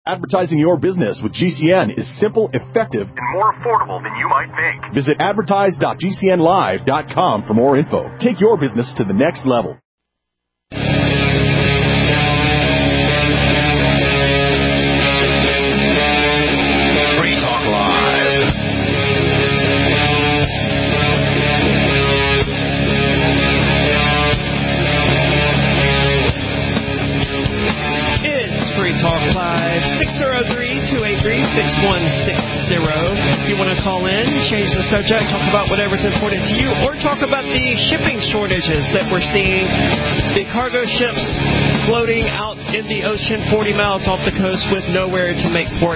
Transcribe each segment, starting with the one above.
Advertising your business with GCN is simple, effective, and more affordable than you might think. Visit advertise.gcnlive.com for more info. Take your business to the next level. Free Talk Live. It's Free Talk Live. 603-283-6160. If you want to call in, change the subject, talk about whatever's important to you, or talk about the shipping shortages that we're seeing. The cargo ships floating out in the ocean 40 miles off the coast with nowhere to make port.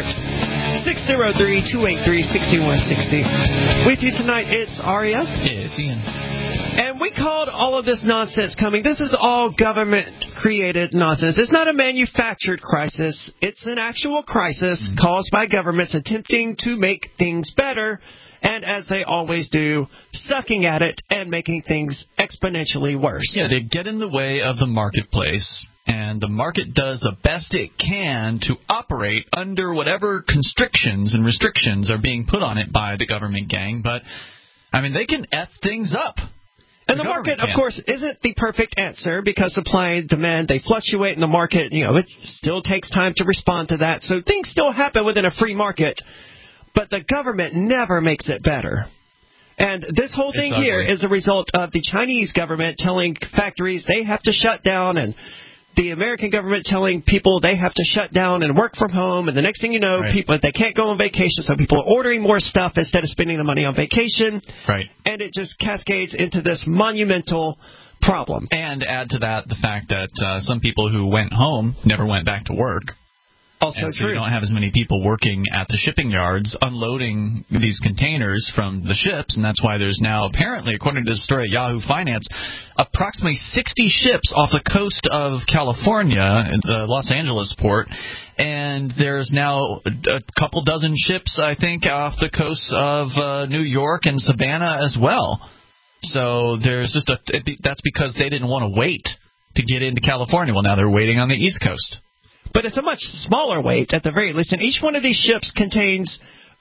603-283-6160. With you tonight, it's Aria. It's Ian. And we called all of this nonsense coming. This is all government-created nonsense. It's not a manufactured crisis. It's an actual crisis caused by governments attempting to make things better, and as they always do, sucking at it and making things exponentially worse. Yeah, they get in the way of the marketplace, and the market does the best it can to operate under whatever constrictions and restrictions are being put on it by the government gang. But, I mean, they can F things up. And the market, of course, isn't the perfect answer because supply and demand, they fluctuate in the market. You know, it still takes time to respond to that. So things still happen within a free market, but the government never makes it better. And this whole thing here is a result of the Chinese government telling factories they have to shut down, and the American government telling people they have to shut down and work from home. And the next thing you know, people, they can't go on vacation, so people are ordering more stuff instead of spending the money on vacation. Right. And it just cascades into this monumental problem. And add to that the fact that some people who went home never went back to work. Also and so true. You don't have as many people working at the shipping yards unloading these containers from the ships, and that's why there's now, apparently, according to the story at Yahoo Finance, approximately 60 ships off the coast of California, the Los Angeles port, and there's now a couple dozen ships, I think, off the coast of New York and Savannah as well. So there's just that's because they didn't want to wait to get into California. Well, now they're waiting on the East Coast. But it's a much smaller weight, at the very least. And each one of these ships contains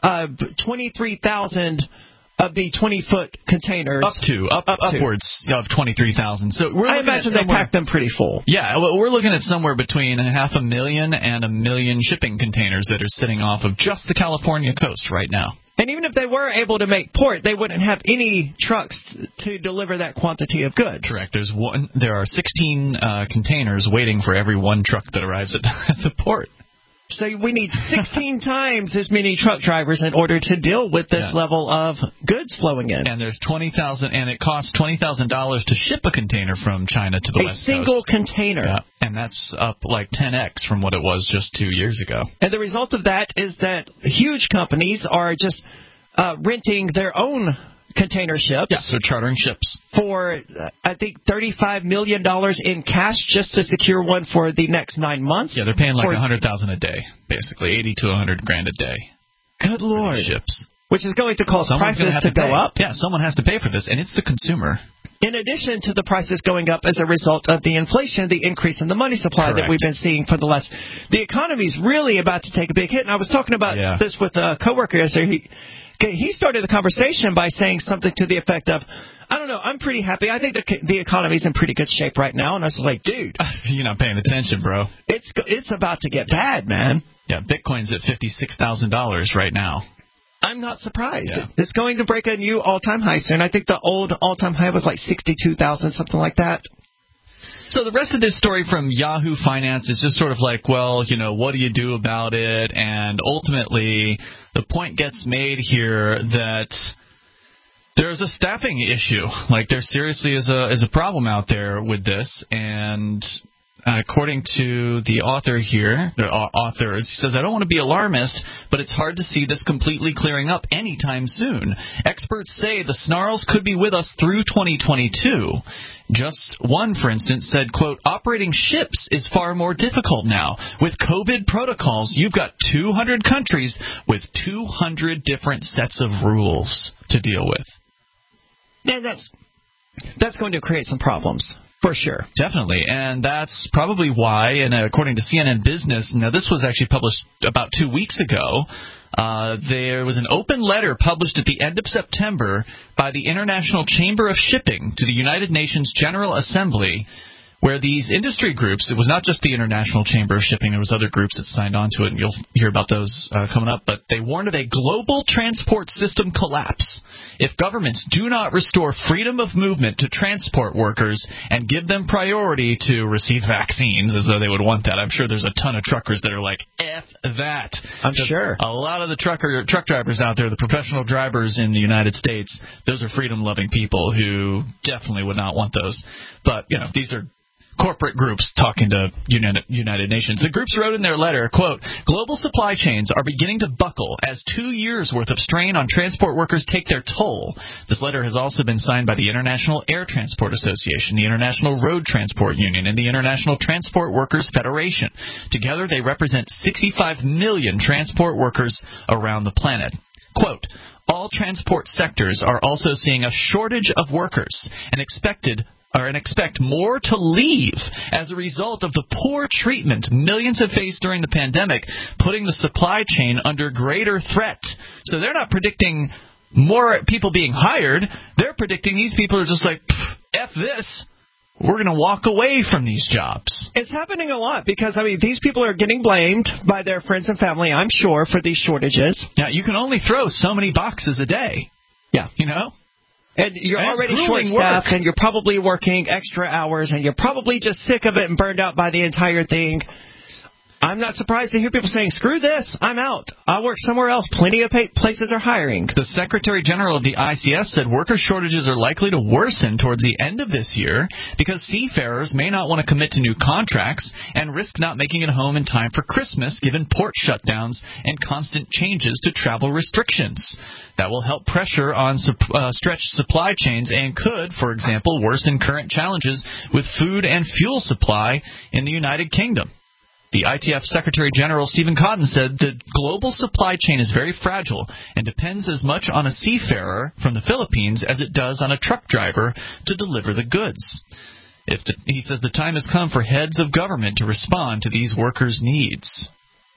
23,000 of the 20-foot containers. Upwards of 23,000. So I imagine they pack them pretty full. Yeah, well, we're looking at somewhere between 500,000 and 1 million shipping containers that are sitting off of just the California coast right now. And even if they were able to make port, they wouldn't have any trucks to deliver that quantity of goods. Correct. There are 16 containers waiting for every one truck that arrives at the port. So we need 16 times as many truck drivers in order to deal with this level of goods flowing in. And there's 20,000, and it costs $20,000 to ship a container from China to the West Coast. A single container. Yeah, and that's up like 10x from what it was just 2 years ago. And the result of that is that huge companies are just renting their own container ships. Yeah, so chartering ships. For, I think, $35 million in cash just to secure one for the next 9 months. Yeah, they're paying like $100,000 a day, basically, $80,000 to $100,000 a day. Good Lord. Ships. Which is going to cause prices to go up. Yeah, someone has to pay for this, and it's the consumer. In addition to the prices going up as a result of the inflation, the increase in the money supply that we've been seeing for the last... The economy's really about to take a big hit, and I was talking about this with a coworker yesterday. He started the conversation by saying something to the effect of, I don't know, I'm pretty happy. I think the economy's in pretty good shape right now. And I was like, dude. You're not paying attention, bro. It's about to get bad, man. Yeah, Bitcoin's at $56,000 right now. I'm not surprised. Yeah. It's going to break a new all-time high soon. I think the old all-time high was like 62,000, something like that. So the rest of this story from Yahoo Finance is just sort of like, well, you know, what do you do about it? And ultimately, the point gets made here that there's a staffing issue. Like, there seriously is a problem out there with this. And according to the author here, he says, I don't want to be alarmist, but it's hard to see this completely clearing up anytime soon. Experts say the snarls could be with us through 2022. Just one, for instance, said, quote, operating ships is far more difficult now. With COVID protocols, you've got 200 countries with 200 different sets of rules to deal with. Yeah, that's going to create some problems. For sure. Definitely. And that's probably why, and according to CNN Business, now this was actually published about 2 weeks ago, there was an open letter published at the end of September by the International Chamber of Shipping to the United Nations General Assembly, where these industry groups, it was not just the International Chamber of Shipping, there was other groups that signed on to it, and you'll hear about those coming up, but they warned of a global transport system collapse if governments do not restore freedom of movement to transport workers and give them priority to receive vaccines, as though they would want that. I'm sure there's a ton of truckers that are like, F that. I'm sure. A lot of the truck drivers out there, the professional drivers in the United States, those are freedom-loving people who definitely would not want those. But, you know, these are corporate groups talking to United Nations. The groups wrote in their letter, quote, global supply chains are beginning to buckle as 2 years' worth of strain on transport workers take their toll. This letter has also been signed by the International Air Transport Association, the International Road Transport Union, and the International Transport Workers Federation. Together, they represent 65 million transport workers around the planet. Quote, all transport sectors are also seeing a shortage of workers and expect more to leave as a result of the poor treatment millions have faced during the pandemic, putting the supply chain under greater threat. So they're not predicting more people being hired. They're predicting these people are just like, F this. We're going to walk away from these jobs. It's happening a lot because, I mean, these people are getting blamed by their friends and family, I'm sure, for these shortages. Now, you can only throw so many boxes a day. Yeah. You know? And you're already short-staffed, and you're probably working extra hours, and you're probably just sick of it and burned out by the entire thing. I'm not surprised to hear people saying, screw this, I'm out. I'll work somewhere else. Plenty of places are hiring. The Secretary General of the ICF said worker shortages are likely to worsen towards the end of this year because seafarers may not want to commit to new contracts and risk not making it home in time for Christmas given port shutdowns and constant changes to travel restrictions. That will help pressure on stretched supply chains and could, for example, worsen current challenges with food and fuel supply in the United Kingdom. The ITF Secretary General Stephen Cotton said the global supply chain is very fragile and depends as much on a seafarer from the Philippines as it does on a truck driver to deliver the goods. He says the time has come for heads of government to respond to these workers' needs.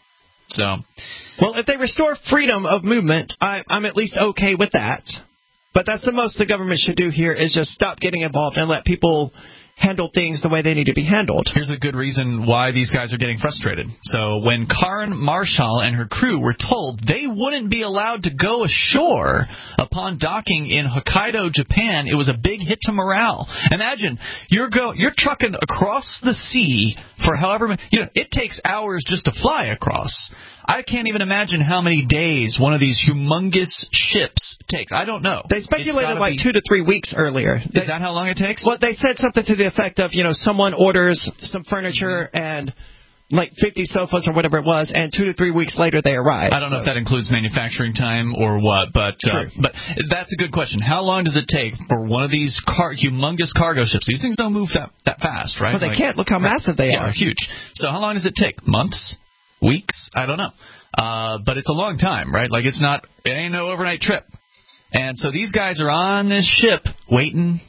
Well, if they restore freedom of movement, I'm at least okay with that. But that's the most the government should do here is just stop getting involved and let people handle things the way they need to be handled. Here's a good reason why these guys are getting frustrated. So when Karen Marshall and her crew were told they wouldn't be allowed to go ashore upon docking in Hokkaido, Japan, it was a big hit to morale. Imagine you're trucking across the sea for however many, it takes hours just to fly across. I can't even imagine how many days one of these humongous ships takes. I don't know. They speculated like 2 to 3 weeks earlier. Is that how long it takes? Well, they said something to the effect of, someone orders some furniture and like 50 sofas or whatever it was, and 2 to 3 weeks later they arrive. I don't know if that includes manufacturing time or what, but that's a good question. How long does it take for one of these humongous cargo ships? These things don't move that fast, right? Well, they can't. Look how massive they are. They're huge. So how long does it take? Months? Weeks? I don't know. But it's a long time, right? Like it ain't no overnight trip. And so these guys are on this ship waiting,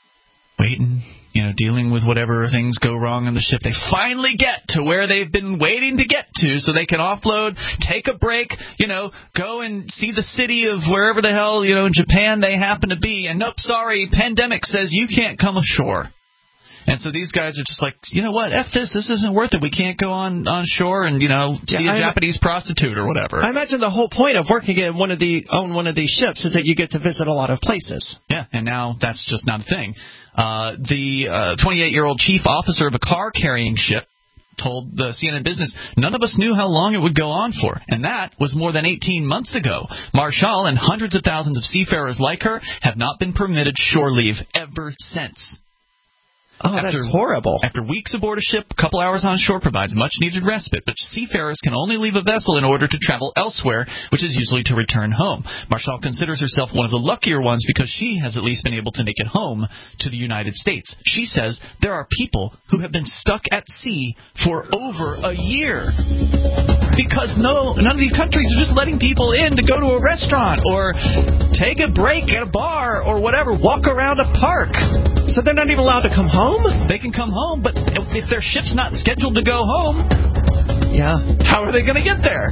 dealing with whatever things go wrong on the ship. They finally get to where they've been waiting to get to so they can offload, take a break, go and see the city of wherever the hell, in Japan they happen to be. And nope, sorry, pandemic says you can't come ashore. And so these guys are just like, you know what, F this isn't worth it. We can't go on shore and, see a Japanese prostitute or whatever. I imagine the whole point of working in one of these ships is that you get to visit a lot of places. Yeah, and now that's just not a thing. The 28-year-old chief officer of a car-carrying ship told the CNN Business, none of us knew how long it would go on for, and that was more than 18 months ago. Marshall and hundreds of thousands of seafarers like her have not been permitted shore leave ever since. Oh, that's horrible. After weeks aboard a ship, a couple hours on shore provides much-needed respite, but seafarers can only leave a vessel in order to travel elsewhere, which is usually to return home. Marshall considers herself one of the luckier ones because she has at least been able to make it home to the United States. She says there are people who have been stuck at sea for over a year because none of these countries are just letting people in to go to a restaurant or take a break at a bar or whatever, walk around a park. So they're not even allowed to come home? They can come home, but if their ship's not scheduled to go home, yeah, how are they going to get there?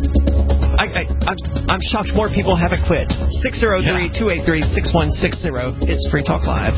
I'm shocked more people haven't quit. 603-283-6160. It's Free Talk Live.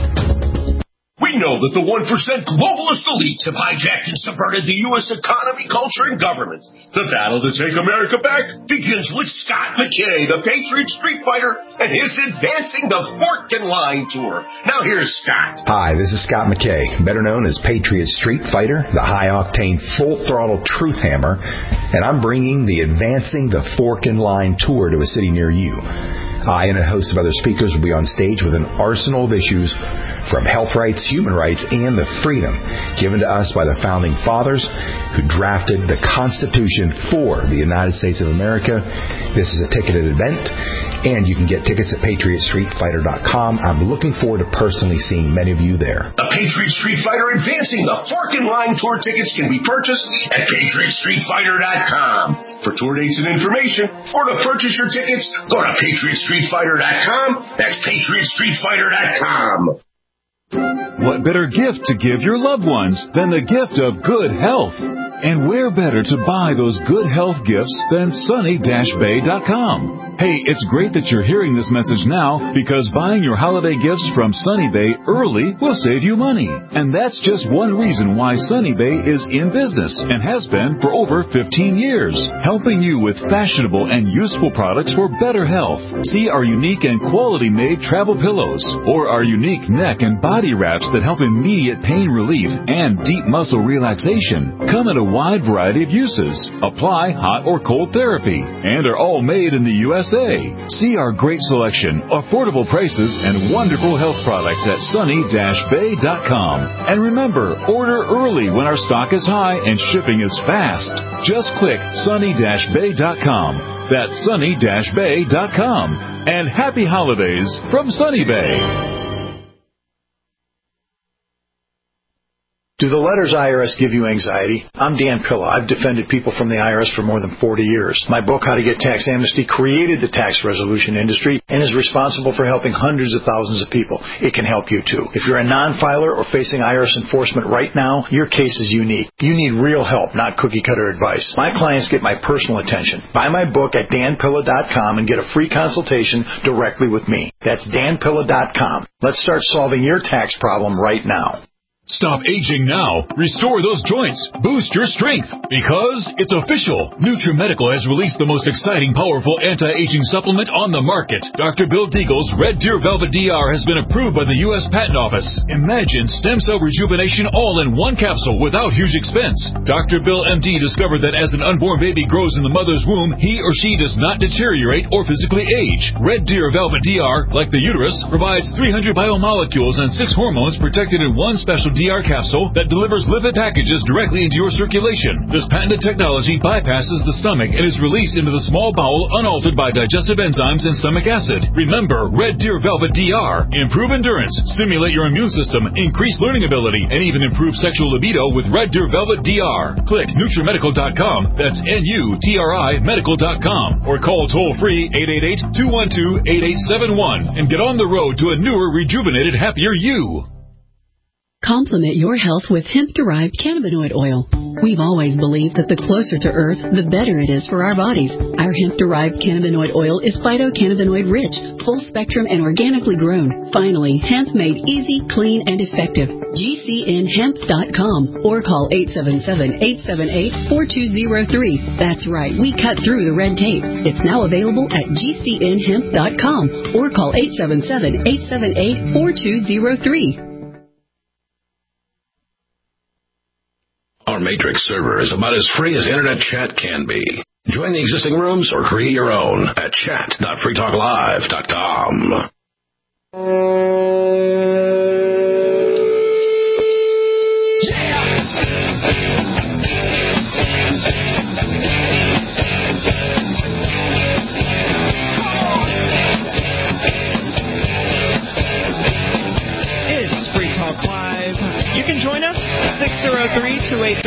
We know that the 1% globalist elites have hijacked and subverted the U.S. economy, culture, and government. The battle to take America back begins with Scott McKay, the Patriot Street Fighter, and his Advancing the Fork and Line Tour. Now here's Scott. Hi, this is Scott McKay, better known as Patriot Street Fighter, the high-octane, full-throttle truth hammer, and I'm bringing the Advancing the Fork and Line Tour to a city near you. I and a host of other speakers will be on stage with an arsenal of issues from health rights, human rights, and the freedom given to us by the Founding Fathers who drafted the Constitution for the United States of America. This is a ticketed event, and you can get tickets at PatriotStreetFighter.com. I'm looking forward to personally seeing many of you there. The Patriot Street Fighter Advancing the Fork and Line Tour tickets can be purchased at PatriotStreetFighter.com. For tour dates and information, or to purchase your tickets, go to PatriotStreetFighter.com. That's PatriotStreetFighter.com. What better gift to give your loved ones than the gift of good health? And where better to buy those good health gifts than Sunny-Bay.com? Hey, it's great that you're hearing this message now because buying your holiday gifts from Sunny Bay early will save you money. And that's just one reason why Sunny Bay is in business and has been for over 15 years, helping you with fashionable and useful products for better health. See our unique and quality-made travel pillows or our unique neck and body wraps that help immediate pain relief and deep muscle relaxation. Come in a wide variety of uses, apply hot or cold therapy, and are all made in the USA. See our great selection, affordable prices, and wonderful health products at Sunny-Bay.com. And remember, order early when our stock is high and shipping is fast. Just click Sunny-Bay.com. That's Sunny-Bay.com. And happy holidays from Sunny Bay. Do the letters IRS give you anxiety? I'm Dan Pilla. I've defended people from the IRS for more than 40 years. My book, How to Get Tax Amnesty, created the tax resolution industry and is responsible for helping hundreds of thousands of people. It can help you too. If you're a non-filer or facing IRS enforcement right now, your case is unique. You need real help, not cookie-cutter advice. My clients get my personal attention. Buy my book at danpilla.com and get a free consultation directly with me. That's danpilla.com. Let's start solving your tax problem right now. Stop aging now. Restore those joints. Boost your strength. Because it's official. NutriMedical has released the most exciting, powerful anti-aging supplement on the market. Dr. Bill Deagle's Red Deer Velvet DR has been approved by the U.S. Patent Office. Imagine stem cell rejuvenation all in one capsule without huge expense. Dr. Bill MD discovered that as an unborn baby grows in the mother's womb, he or she does not deteriorate or physically age. Red Deer Velvet DR, like the uterus, provides 300 biomolecules and 6 hormones protected in one special DR capsule that delivers lipid packages directly into your circulation. This patented technology bypasses the stomach and is released into the small bowel unaltered by digestive enzymes and stomach acid. Remember, Red Deer Velvet DR. Improve endurance, stimulate your immune system, increase learning ability, and even improve sexual libido with Red Deer Velvet DR. Click NutriMedical.com, that's NUTRI Medical.com, or call toll-free 888-212-8871 and get on the road to a newer, rejuvenated, happier you. Complement your health with hemp-derived cannabinoid oil. We've always believed that the closer to Earth, the better it is for our bodies. Our hemp-derived cannabinoid oil is phytocannabinoid-rich, full-spectrum, and organically grown. Finally, hemp made easy, clean, and effective. GCNhemp.com or call 877-878-4203. That's right, we cut through the red tape. It's now available at GCNhemp.com or call 877-878-4203. Our Matrix server is about as free as internet chat can be. Join the existing rooms or create your own at chat.freetalklive.com. It's Free Talk Live. You can join us, 603-283.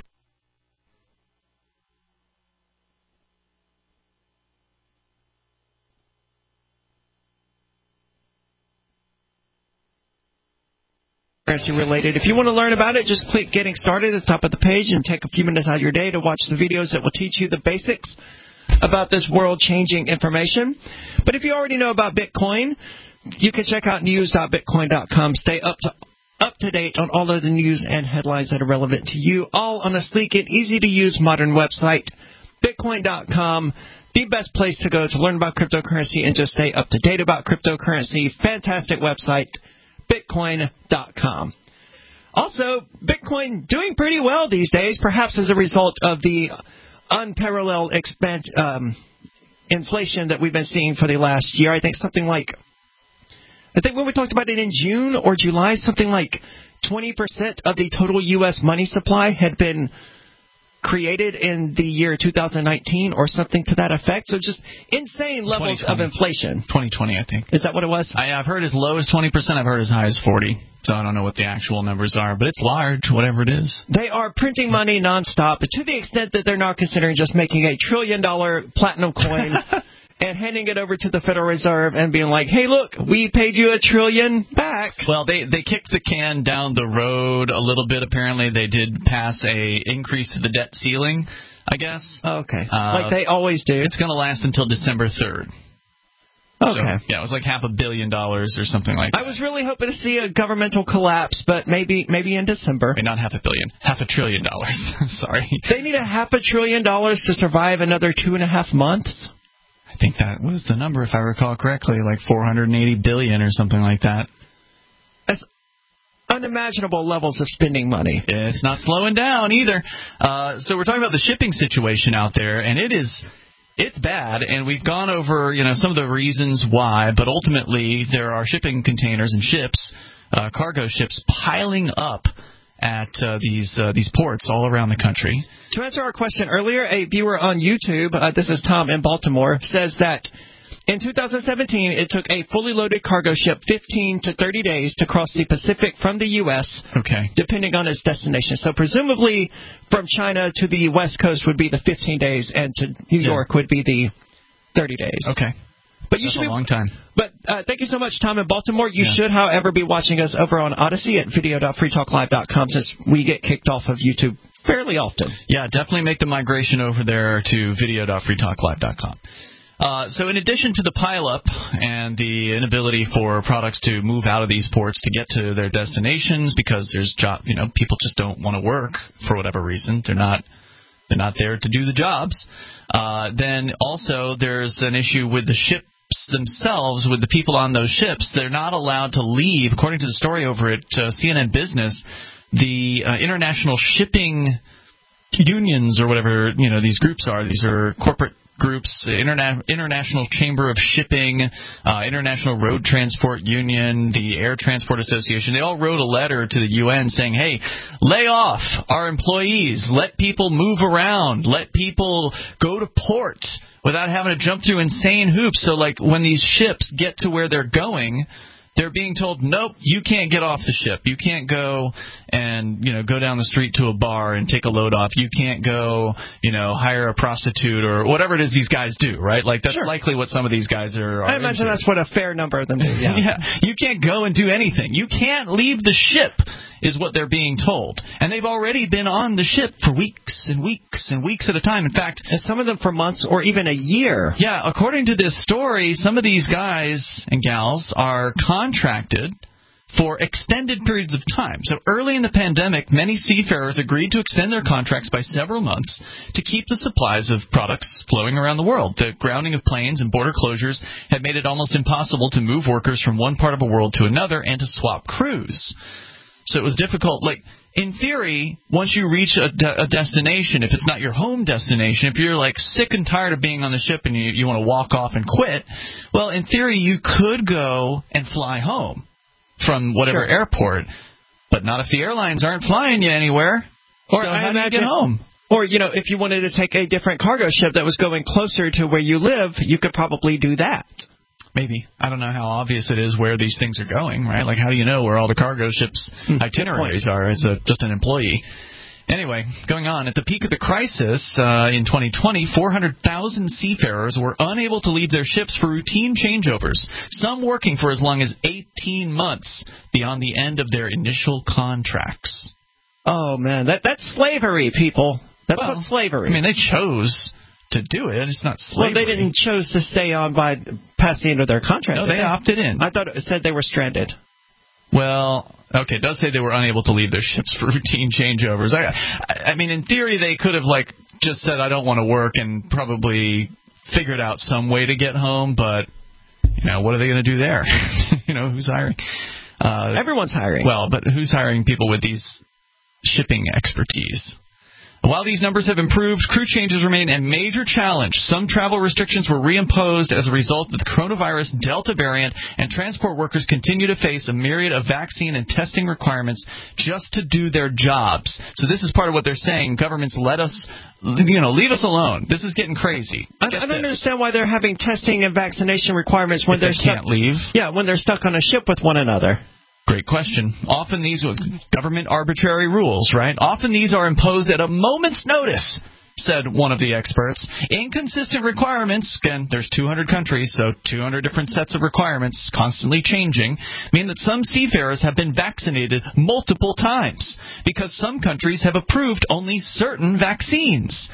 cryptocurrency related. If you want to learn about it, just click Getting Started at the top of the page and take a few minutes out of your day to watch the videos that will teach you the basics about this world-changing information. But if you already know about Bitcoin, you can check out news.bitcoin.com. Stay up to date on all of the news and headlines that are relevant to you, all on a sleek and easy-to-use modern website, Bitcoin.com. The best place to go to learn about cryptocurrency and just stay up to date about cryptocurrency. Fantastic website, Bitcoin.com. Also, Bitcoin doing pretty well these days, perhaps as a result of the unparalleled inflation that we've been seeing for the last year. I think when we talked about it in June or July, something like 20% of the total U.S. money supply had been created in the year 2019 or something to that effect. So just insane levels of inflation. 2020, I think. Is that what it was? I've heard as low as 20%. I've heard as high as 40%. So I don't know what the actual numbers are, but it's large, whatever it is. They are printing money nonstop, to the extent that they're now considering just making $1 trillion platinum coin and handing it over to the Federal Reserve and being like, hey, look, we paid you $1 trillion back. Well, they kicked the can down the road a little bit. Apparently, they did pass a increase to the debt ceiling, I guess. Okay. Like they always do. It's going to last until December 3rd. Okay. So, yeah, it was like $500 million or something like that. I was really hoping to see a governmental collapse, but maybe in December. Wait, not $500 million. $500 billion. Sorry. They need $500 billion to survive another 2.5 months? I think that was the number, if I recall correctly, like $480 billion or something like that. That's unimaginable levels of spending money. It's not slowing down either. So we're talking about the shipping situation out there, and it's bad, and we've gone over some of the reasons why, but ultimately there are shipping containers and ships, cargo ships, piling up at these ports all around the country. To answer our question earlier, a viewer on YouTube, this is Tom in Baltimore, says that in 2017 it took a fully loaded cargo ship 15 to 30 days to cross the Pacific from the U.S., depending on its destination. So presumably from China to the West Coast would be the 15 days, and to New York would be the 30 days. Okay. But That's a long time. But thank you so much, Tom in Baltimore. You should, however, be watching us over on Odyssey at video.freetalklive.com, since we get kicked off of YouTube fairly often. Yeah, definitely make the migration over there to video.freetalklive.com. So in addition to the pileup and the inability for products to move out of these ports to get to their destinations because there's people just don't want to work for whatever reason. They're not there to do the jobs. Then also there's an issue with the ships themselves, with the people on those ships. They're not allowed to leave. According to the story over at CNN Business, the international shipping unions, or whatever these groups are, these are corporate groups, International Chamber of Shipping, International Road Transport Union, the Air Transport Association, they all wrote a letter to the UN saying, hey, lay off our employees, let people move around, let people go to port without having to jump through insane hoops. So like when these ships get to where they're going, they're being told, nope, you can't get off the ship. You can't go and, go down the street to a bar and take a load off. You can't go, hire a prostitute or whatever it is these guys do, right? Like that's likely what some of these guys are I imagine into. That's what a fair number of them do. Yeah. Yeah. You can't go and do anything. You can't leave the ship, is what they're being told. And they've already been on the ship for weeks and weeks and weeks at a time. In fact, and some of them for months or even a year. Yeah, according to this story, some of these guys and gals are contracted for extended periods of time. So early in the pandemic, many seafarers agreed to extend their contracts by several months to keep the supplies of products flowing around the world. The grounding of planes and border closures had made it almost impossible to move workers from one part of the world to another and to swap crews. So it was difficult. Like, in theory, once you reach a destination, if it's not your home destination, if you're like sick and tired of being on the ship and you want to walk off and quit, well, in theory, you could go and fly home from whatever airport, but not if the airlines aren't flying you anywhere. Or so how do you get home? Or, if you wanted to take a different cargo ship that was going closer to where you live, you could probably do that. Maybe. I don't know how obvious it is where these things are going, right? Like, how do you know where all the cargo ships' itineraries are as just an employee? Anyway, going on, at the peak of the crisis in 2020, 400,000 seafarers were unable to leave their ships for routine changeovers, some working for as long as 18 months beyond the end of their initial contracts. Oh, man, that's slavery, people. That's what's slavery. I mean, they chose to do it. It's not slavery. Well, they didn't choose to stay on by past the end of their contract. No, they opted in. I thought it said they were stranded. Well, okay, it does say they were unable to leave their ships for routine changeovers. I mean, in theory, they could have, just said, I don't want to work, and probably figured out some way to get home, but, what are they going to do there? Who's hiring? Everyone's hiring. Well, but who's hiring people with these shipping expertise? While these numbers have improved, crew changes remain a major challenge. Some travel restrictions were reimposed as a result of the coronavirus Delta variant, and transport workers continue to face a myriad of vaccine and testing requirements just to do their jobs. So this is part of what they're saying. Governments let us, leave us alone. This is getting crazy. I don't understand why they're having testing and vaccination requirements when they can't leave. Yeah, when they're stuck on a ship with one another. Great question. Often these are government arbitrary rules, right? Often these are imposed at a moment's notice, said one of the experts. Inconsistent requirements, again, there's 200 countries, so 200 different sets of requirements, constantly changing, mean that some seafarers have been vaccinated multiple times because some countries have approved only certain vaccines.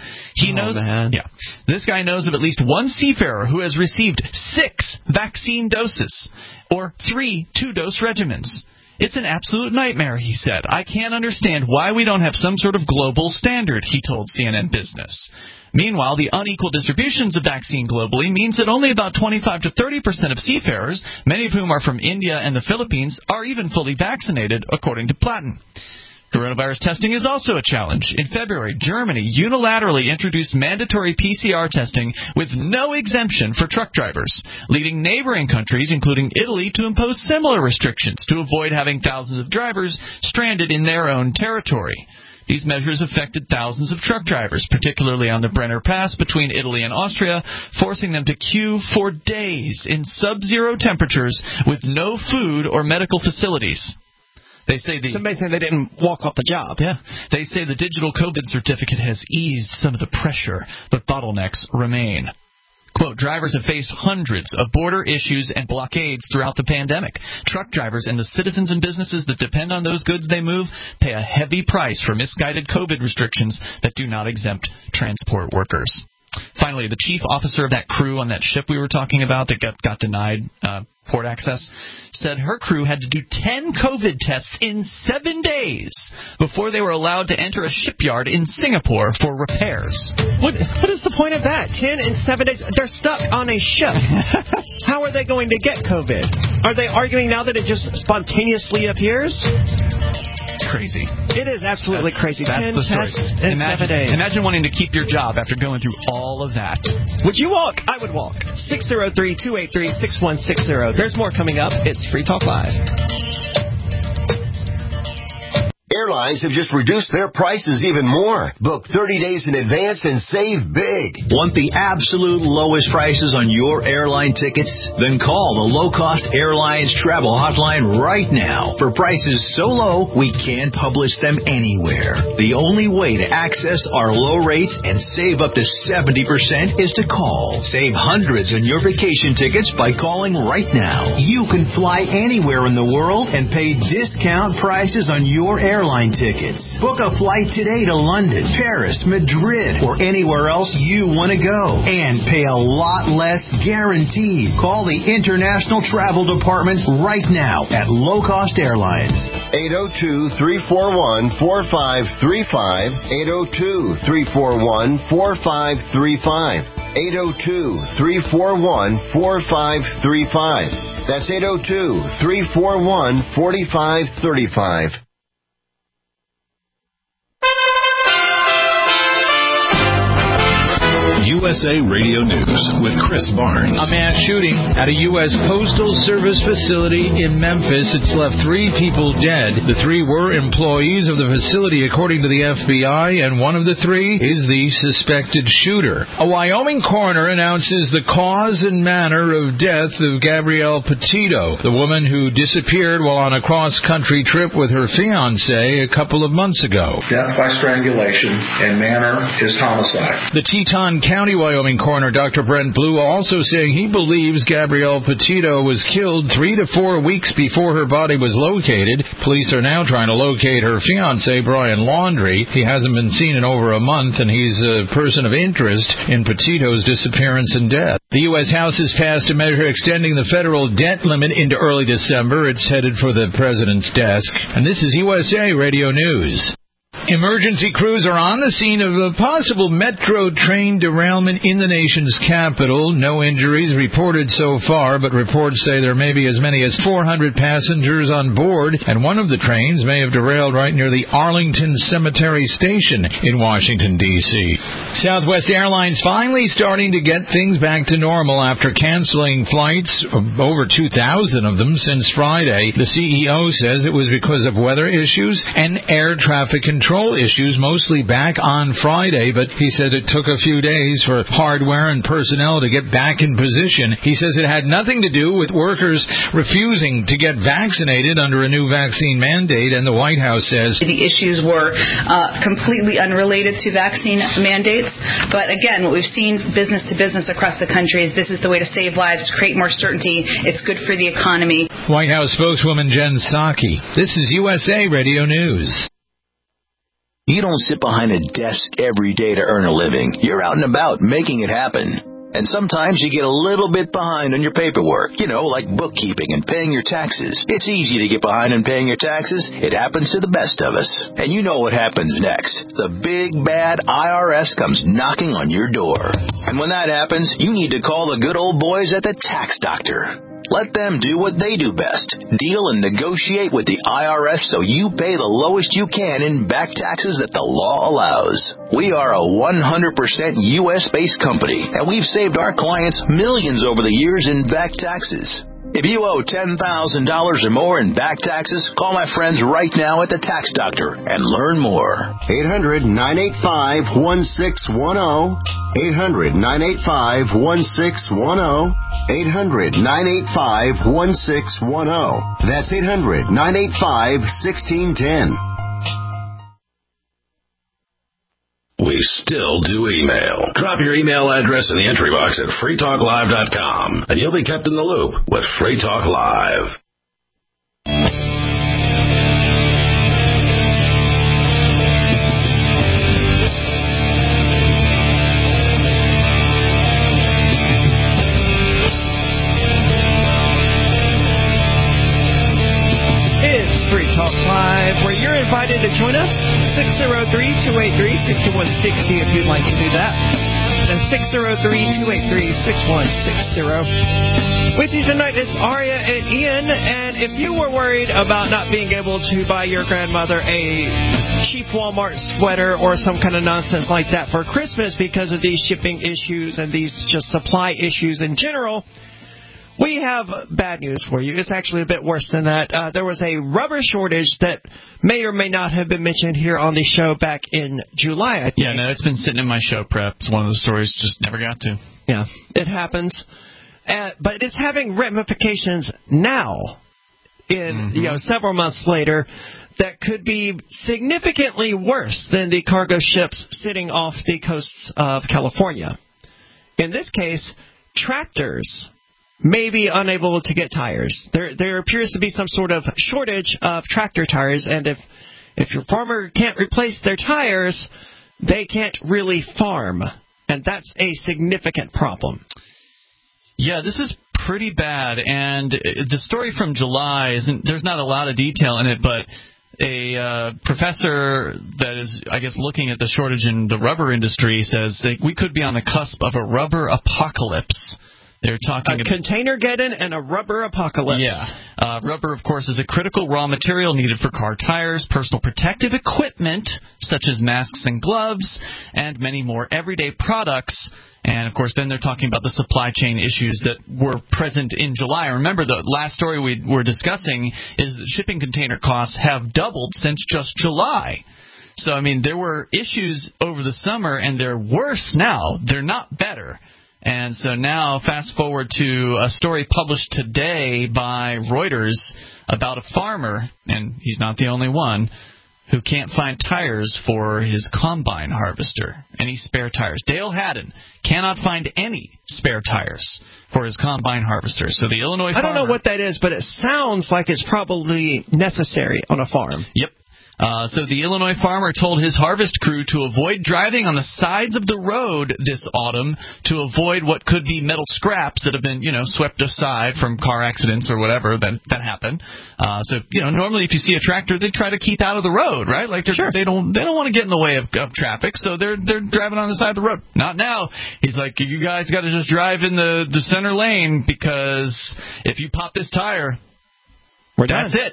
This guy knows of at least one seafarer who has received 6 vaccine doses, or 3 2-dose regimens. It's an absolute nightmare, he said. I can't understand why we don't have some sort of global standard, he told CNN Business. Meanwhile, the unequal distributions of vaccine globally means that only about 25 to 30% of seafarers, many of whom are from India and the Philippines, are even fully vaccinated, according to Platten. Coronavirus testing is also a challenge. In February, Germany unilaterally introduced mandatory PCR testing with no exemption for truck drivers, leading neighboring countries, including Italy, to impose similar restrictions to avoid having thousands of drivers stranded in their own territory. These measures affected thousands of truck drivers, particularly on the Brenner Pass between Italy and Austria, forcing them to queue for days in sub-zero temperatures with no food or medical facilities. It's amazing they didn't walk off the job. Yeah. They say the digital COVID certificate has eased some of the pressure, but bottlenecks remain. Quote, drivers have faced hundreds of border issues and blockades throughout the pandemic. Truck drivers and the citizens and businesses that depend on those goods they move pay a heavy price for misguided COVID restrictions that do not exempt transport workers. Finally, the chief officer of that crew on that ship we were talking about that got denied port access said her crew had to do 10 COVID tests in 7 days before they were allowed to enter a shipyard in Singapore for repairs. What is the point of that? 10 in 7 days? They're stuck on a ship. How are they going to get COVID? Are they arguing now that it just spontaneously appears? Crazy. It is absolutely crazy. That's 10 the story. tests in 7 days. Imagine wanting to keep your job after going through all of that. Would you walk? I would walk. 603-283-6160. There's more coming up. It's Free Talk Live. Airlines have just reduced their prices even more. Book 30 days in advance and save big. Want the absolute lowest prices on your airline tickets? Then call the Low Cost Airlines Travel Hotline right now. For prices so low, we can't publish them anywhere. The only way to access our low rates and save up to 70% is to call. Save hundreds on your vacation tickets by calling right now. You can fly anywhere in the world and pay discount prices on your airline tickets. Book a flight today to London, Paris, Madrid, or anywhere else you want to go and pay a lot less guaranteed. Call the International Travel Department right now at Low Cost Airlines. 802-341-4535. 802-341-4535. 802-341-4535. That's 802-341-4535. USA Radio News with Chris Barnes. A mass shooting at a U.S. Postal Service facility in Memphis. It's left 3 people dead. The 3 were employees of the facility, according to the FBI, and one of the 3 is the suspected shooter. A Wyoming coroner announces the cause and manner of death of Gabrielle Petito, the woman who disappeared while on a cross-country trip with her fiancé a couple of months ago. Death by strangulation and manner is homicide. The Teton County, Wyoming coroner, Dr. Brent Blue, also saying he believes Gabrielle Petito was killed 3 to 4 weeks before her body was located. Police are now trying to locate her fiancé, Brian Laundrie. He hasn't been seen in over a month, and he's a person of interest in Petito's disappearance and death. The U.S. House has passed a measure extending the federal debt limit into early December. It's headed for the president's desk. And this is USA Radio News. Emergency crews are on the scene of a possible metro train derailment in the nation's capital. No injuries reported so far, but reports say there may be as many as 400 passengers on board, and one of the trains may have derailed right near the Arlington Cemetery Station in Washington, D.C. Southwest Airlines finally starting to get things back to normal after canceling flights, over 2,000 of them since Friday. The CEO says it was because of weather issues and air traffic control issues, mostly back on Friday, but he said it took a few days for hardware and personnel to get back in position. He says it had nothing to do with workers refusing to get vaccinated under a new vaccine mandate, and the White House says the issues were completely unrelated to vaccine mandates. But again, what we've seen business to business across the country is this is the way to save lives, create more certainty. It's good for the economy. White House spokeswoman Jen Psaki. This is USA Radio News. You don't sit behind a desk every day to earn a living. You're out and about making it happen. And sometimes you get a little bit behind on your paperwork, like bookkeeping and paying your taxes. It's easy to get behind on paying your taxes. It happens to the best of us. And you know what happens next. The big, bad IRS comes knocking on your door. And when that happens, you need to call the good old boys at the Tax Doctor. Let them do what they do best. Deal and negotiate with the IRS so you pay the lowest you can in back taxes that the law allows. We are a 100% U.S.-based company, and we've saved our clients millions over the years in back taxes. If you owe $10,000 or more in back taxes, call my friends right now at the Tax Doctor and learn more. 800-985-1610. 800-985-1610. 800-985-1610. That's 800-985-1610. We still do email. Drop your email address in the entry box at freetalklive.com, and you'll be kept in the loop with Free Talk Live. Talk Live, where you're invited to join us. 603-283-6160 if you'd like to do that. That's 603-283-6160. With you tonight is Aria and Ian, and if you were worried about not being able to buy your grandmother a cheap Walmart sweater or some kind of nonsense like that for Christmas because of these shipping issues and these just supply issues in general, we have bad news for you. It's actually a bit worse than that. There was a rubber shortage that may or may not have been mentioned here on the show back in July, I think. Yeah, no, it's been sitting in my show prep. It's one of the stories just never got to. Yeah, it happens. But it's having ramifications now, several months later, that could be significantly worse than the cargo ships sitting off the coasts of California. In this case, tractors may be unable to get tires. There appears to be some sort of shortage of tractor tires, and if your farmer can't replace their tires, they can't really farm, and that's a significant problem. Yeah, this is pretty bad, and the story from July there's not a lot of detail in it, but a professor that is, I guess, looking at the shortage in the rubber industry says that we could be on the cusp of a rubber apocalypse. They're talking a Containergeddon and a rubber apocalypse. Yeah. Rubber, of course, is a critical raw material needed for car tires, personal protective equipment, such as masks and gloves, and many more everyday products. And, of course, then they're talking about the supply chain issues that were present in July. Remember, the last story we were discussing is that shipping container costs have doubled since just July. So, I mean, there were issues over the summer, and they're worse now. They're not better. And so now, fast forward to a story published today by Reuters about a farmer, and he's not the only one, who can't find tires for his combine harvester, any spare tires. Dale Haddon cannot find any spare tires for his combine harvester. So the Illinois farmer... I don't know what that is, but it sounds like it's probably necessary on a farm. Yep. So the Illinois farmer told his harvest crew to avoid driving on the sides of the road this autumn to avoid what could be metal scraps that have been, swept aside from car accidents or whatever that happen. So, normally if you see a tractor, they try to keep out of the road, right? Like they don't want to get in the way of traffic, so they're driving on the side of the road. Not now. He's like, you guys got to just drive in the center lane because if you pop this tire, that's it.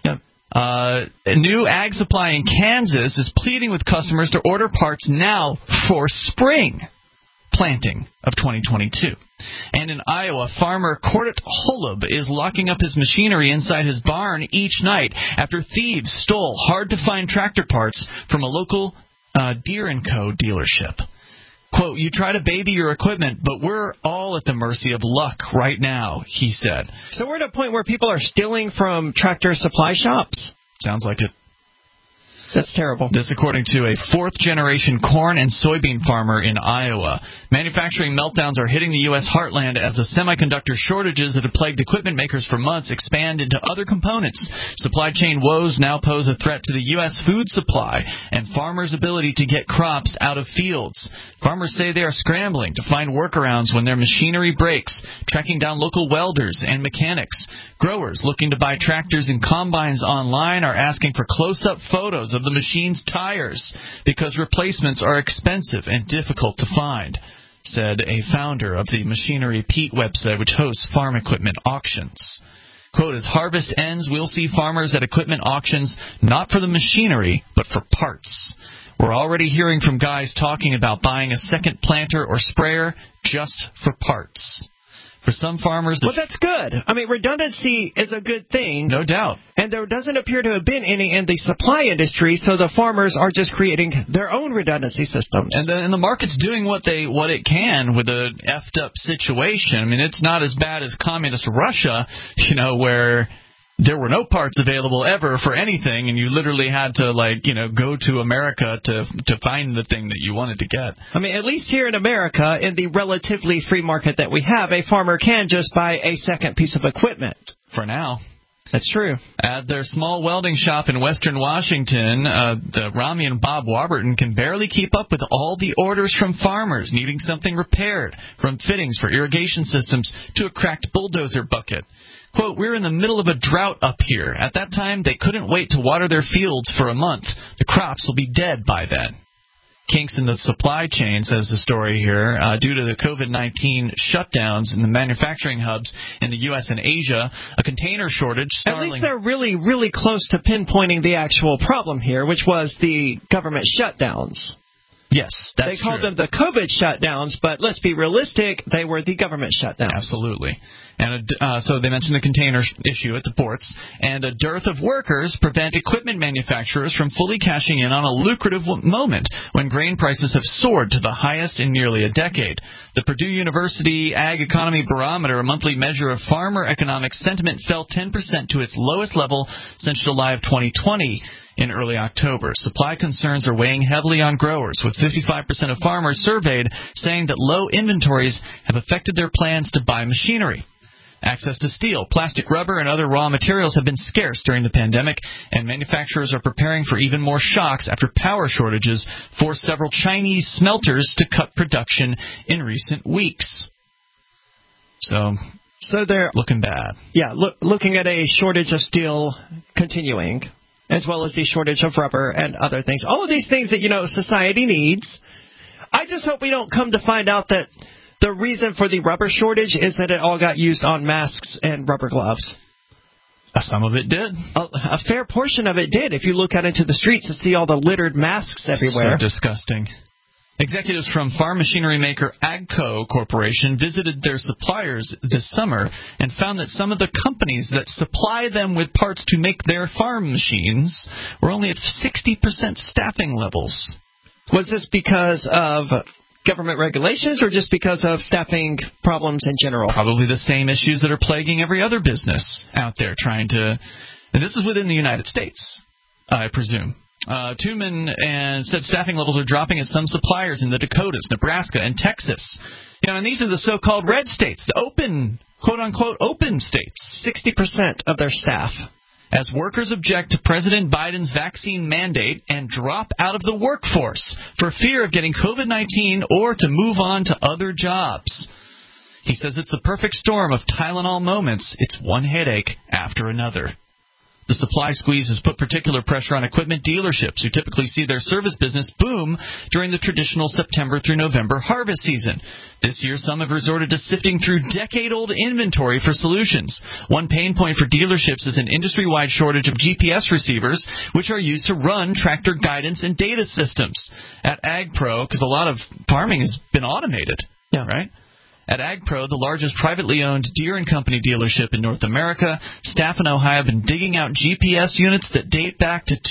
A new ag supply in Kansas is pleading with customers to order parts now for spring planting of 2022. And in Iowa, farmer Cordet Holub is locking up his machinery inside his barn each night after thieves stole hard-to-find tractor parts from a local Deere & Co. dealership. Quote, you try to baby your equipment, but we're all at the mercy of luck right now, he said. So we're at a point where people are stealing from tractor supply shops? Sounds like it. That's terrible. This according to a fourth-generation corn and soybean farmer in Iowa. Manufacturing meltdowns are hitting the U.S. heartland as the semiconductor shortages that have plagued equipment makers for months expand into other components. Supply chain woes now pose a threat to the U.S. food supply and farmers' ability to get crops out of fields. Farmers say they are scrambling to find workarounds when their machinery breaks, tracking down local welders and mechanics. Growers looking to buy tractors and combines online are asking for close-up photos of the machine's tires because replacements are expensive and difficult to find, said a founder of the Machinery Pete website, which hosts farm equipment auctions. Quote, as harvest ends, we'll see farmers at equipment auctions not for the machinery, but for parts. We're already hearing from guys talking about buying a second planter or sprayer just for parts. For some farmers... Well, that's good. I mean, redundancy is a good thing. No doubt. And there doesn't appear to have been any in the supply industry, so the farmers are just creating their own redundancy systems. And the market's doing what it can with a effed up situation. I mean, it's not as bad as communist Russia, where there were no parts available ever for anything, and you literally had to, go to America to find the thing that you wanted to get. I mean, at least here in America, in the relatively free market that we have, a farmer can just buy a second piece of equipment. For now. That's true. At their small welding shop in western Washington, Rami and Bob Warburton can barely keep up with all the orders from farmers needing something repaired, from fittings for irrigation systems to a cracked bulldozer bucket. Quote, we're in the middle of a drought up here. At that time, they couldn't wait to water their fields for a month. The crops will be dead by then. Kinks in the supply chain, says the story here, due to the COVID-19 shutdowns in the manufacturing hubs in the U.S. and Asia, a container shortage. At least they're really, really close to pinpointing the actual problem here, which was the government shutdowns. Yes, that's true. They called them the COVID shutdowns, but let's be realistic, they were the government shutdowns. Absolutely. And so they mentioned the container issue at the ports, and a dearth of workers prevent equipment manufacturers from fully cashing in on a lucrative moment when grain prices have soared to the highest in nearly a decade. The Purdue University Ag Economy Barometer, a monthly measure of farmer economic sentiment, fell 10% to its lowest level since July of 2020. In early October, supply concerns are weighing heavily on growers, with 55% of farmers surveyed saying that low inventories have affected their plans to buy machinery. Access to steel, plastic, rubber, and other raw materials have been scarce during the pandemic, and manufacturers are preparing for even more shocks after power shortages forced several Chinese smelters to cut production in recent weeks. So they're looking bad. Yeah, looking at a shortage of steel continuing, as well as the shortage of rubber and other things. All of these things that, society needs. I just hope we don't come to find out that the reason for the rubber shortage is that it all got used on masks and rubber gloves. Some of it did. A fair portion of it did. If you look out into the streets and see all the littered masks everywhere. So disgusting. Executives from farm machinery maker AGCO Corporation visited their suppliers this summer and found that some of the companies that supply them with parts to make their farm machines were only at 60% staffing levels. Was this because of government regulations or just because of staffing problems in general? Probably the same issues that are plaguing every other business out there trying to... And this is within the United States, I presume. Tuman and said staffing levels are dropping at some suppliers in the Dakotas, Nebraska, and Texas. And these are the so-called red states, the open, quote-unquote, open states. 60% of their staff. As workers object to President Biden's vaccine mandate and drop out of the workforce for fear of getting COVID-19 or to move on to other jobs. He says it's the perfect storm of Tylenol moments. It's one headache after another. The supply squeeze has put particular pressure on equipment dealerships who typically see their service business boom during the traditional September through November harvest season. This year, some have resorted to sifting through decade-old inventory for solutions. One pain point for dealerships is an industry-wide shortage of GPS receivers, which are used to run tractor guidance and data systems. At AgPro, because a lot of farming has been automated, right? At AgPro, the largest privately owned Deere & Company dealership in North America, staff in Ohio have been digging out GPS units that date back to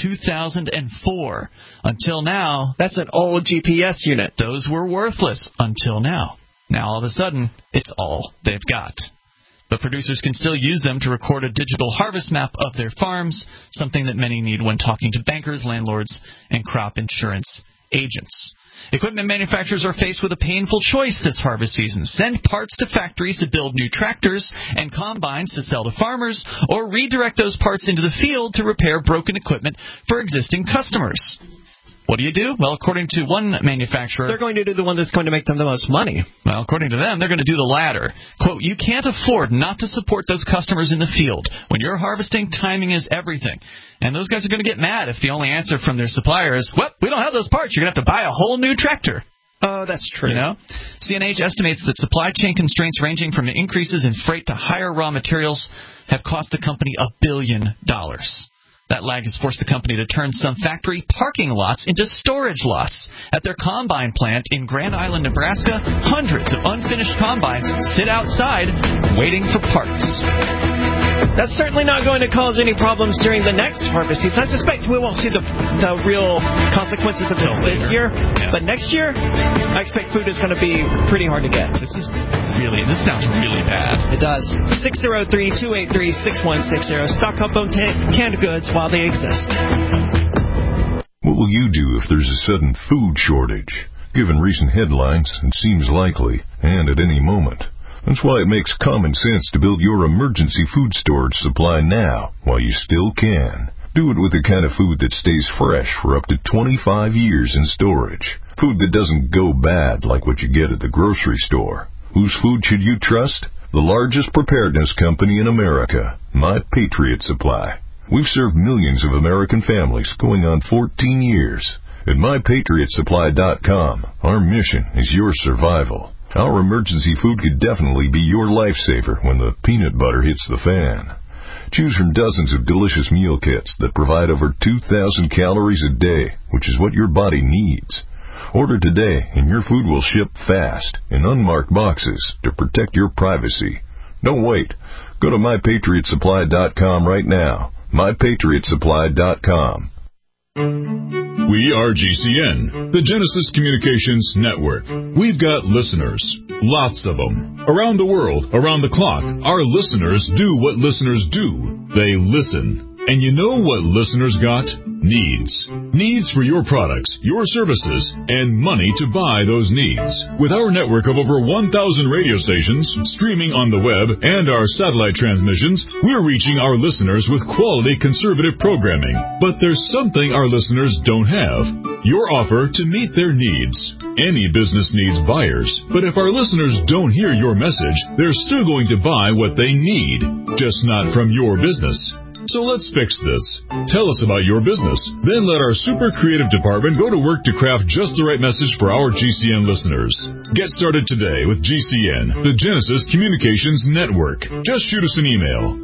2004. Until now... That's an old GPS unit. Those were worthless until now. Now, all of a sudden, it's all they've got. But producers can still use them to record a digital harvest map of their farms, something that many need when talking to bankers, landlords, and crop insurance agents. Equipment manufacturers are faced with a painful choice this harvest season. Send parts to factories to build new tractors and combines to sell to farmers, or redirect those parts into the field to repair broken equipment for existing customers. What do you do? Well, according to one manufacturer... They're going to do the one that's going to make them the most money. Well, according to them, they're going to do the latter. Quote, you can't afford not to support those customers in the field. When you're harvesting, timing is everything. And those guys are going to get mad if the only answer from their supplier is, well, we don't have those parts. You're going to have to buy a whole new tractor. Oh, that's true. You know? CNH estimates that supply chain constraints ranging from increases in freight to higher raw materials have cost the company $1 billion. That lag has forced the company to turn some factory parking lots into storage lots. At their combine plant in Grand Island, Nebraska, hundreds of unfinished combines sit outside waiting for parts. That's certainly not going to cause any problems during the next harvest season. I suspect we won't see the real consequences of this year. Yeah. But next year, I expect food is going to be pretty hard to get. This sounds really bad. It does. 603-283-6160. Stock up on canned goods while they exist. What will you do if there's a sudden food shortage? Given recent headlines, it seems likely, and at any moment. That's why it makes common sense to build your emergency food storage supply now, while you still can. Do it with the kind of food that stays fresh for up to 25 years in storage. Food that doesn't go bad like what you get at the grocery store. Whose food should you trust? The largest preparedness company in America, My Patriot Supply. We've served millions of American families going on 14 years. At MyPatriotSupply.com, our mission is your survival. Our emergency food could definitely be your lifesaver when the peanut butter hits the fan. Choose from dozens of delicious meal kits that provide over 2,000 calories a day, which is what your body needs. Order today, and your food will ship fast in unmarked boxes to protect your privacy. Don't wait. Go to MyPatriotSupply.com right now. MyPatriotSupply.com. We are GCN, the Genesis Communications Network. We've got listeners, lots of them, around the world, around the clock. Our listeners do what listeners do. They listen. And you know what listeners got? Needs. Needs for your products, your services, and money to buy those needs. With our network of over 1,000 radio stations, streaming on the web, and our satellite transmissions, we're reaching our listeners with quality conservative programming. But there's something our listeners don't have. Your offer to meet their needs. Any business needs buyers, but if our listeners don't hear your message, they're still going to buy what they need, just not from your business. So let's fix this. Tell us about your business. Then let our super creative department go to work to craft just the right message for our GCN listeners. Get started today with GCN, the Genesis Communications Network. Just shoot us an email.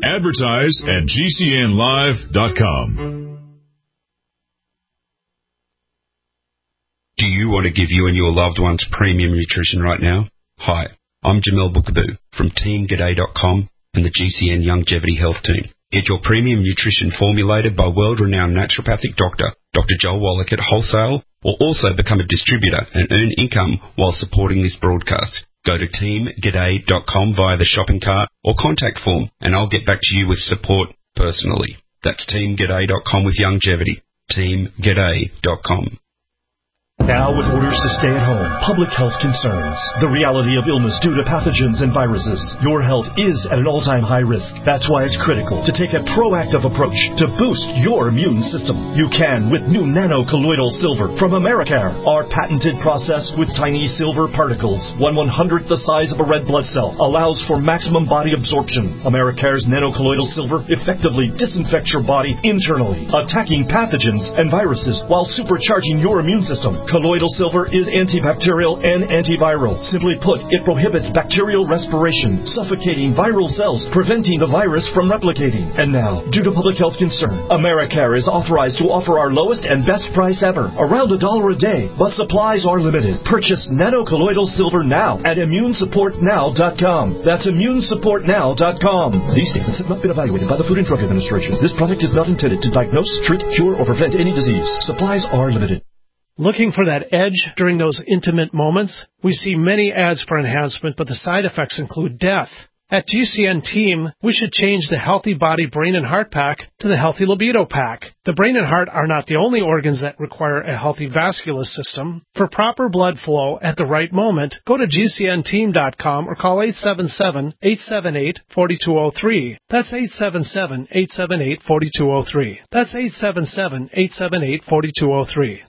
Advertise@GCNlive.com. Do you want to give you and your loved ones premium nutrition right now? Hi, I'm Jamel Bookaboo from TeamGaday.com and the GCN Longevity Health Team. Get your premium nutrition formulated by world-renowned naturopathic doctor, Dr. Joel Wallach at Wholesale, or also become a distributor and earn income while supporting this broadcast. Go to TeamGaday.com via the shopping cart or contact form, and I'll get back to you with support personally. That's TeamGaday.com with longevity. TeamGaday.com. Now with orders to stay at home, public health concerns, the reality of illness due to pathogens and viruses, your health is at an all-time high risk. That's why it's critical to take a proactive approach to boost your immune system. You can with new nano-colloidal silver from Americare. Our patented process with tiny silver particles, 1/100th the size of a red blood cell, allows for maximum body absorption. Americare's nano-colloidal silver effectively disinfects your body internally, attacking pathogens and viruses while supercharging your immune system. Colloidal silver is antibacterial and antiviral. Simply put, it prohibits bacterial respiration, suffocating viral cells, preventing the virus from replicating. And now, due to public health concern, Americare is authorized to offer our lowest and best price ever, around $1 a day, but supplies are limited. Purchase nano-colloidal silver now at immunesupportnow.com. That's immunesupportnow.com. These statements have not been evaluated by the Food and Drug Administration. This product is not intended to diagnose, treat, cure, or prevent any disease. Supplies are limited. Looking for that edge during those intimate moments? We see many ads for enhancement, but the side effects include death. At GCN Team, we should change the Healthy Body, Brain, and Heart Pack to the Healthy Libido Pack. The brain and heart are not the only organs that require a healthy vascular system. For proper blood flow at the right moment, go to GCNteam.com or call 877-878-4203. That's 877-878-4203. That's 877-878-4203.